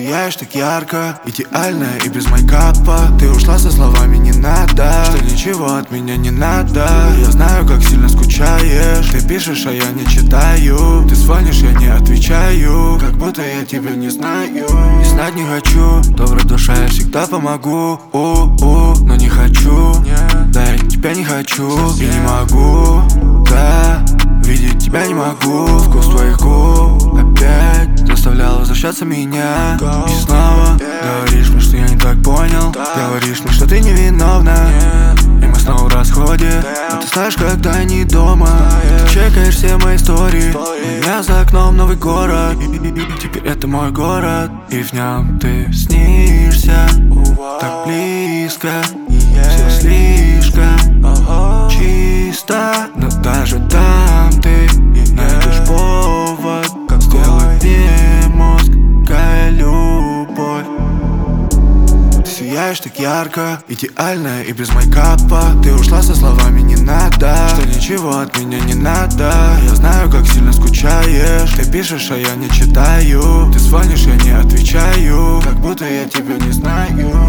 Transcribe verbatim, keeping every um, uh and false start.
сияешь так ярко, идеальная и без мейкапа. Ты ушла со словами «не надо», что ничего от меня не надо. Я знаю, как сильно скучаешь. Ты пишешь, а я не читаю. Ты звонишь, я не отвечаю, как будто я тебя не знаю. И знать не хочу, добрая душа, я всегда помогу. У-у, но не хочу, да, я тебя не хочу и не могу, да, видеть тебя не могу. Вкус твоих губ опять заставлял возвращаться меня. И снова говоришь мне, что я не так понял. Говоришь мне, что ты невиновна, и мы снова в расходе. Но ты знаешь, когда не дома, ты чекаешь все мои истории. У меня за окном новый город, теперь это мой город, и в нем ты снишься так близко. Все слишком чисто, но даже там ты найдешь повод, как сделать мне мозг, какая любовь. Ты сияешь так ярко, идеальная и без мейкапа. Ты ушла со словами «не надо», что ничего от меня не надо. Я знаю, как сильно скучаешь. Ты пишешь, а я не читаю. Ты звонишь, я не отвечаю, как будто я тебя не знаю.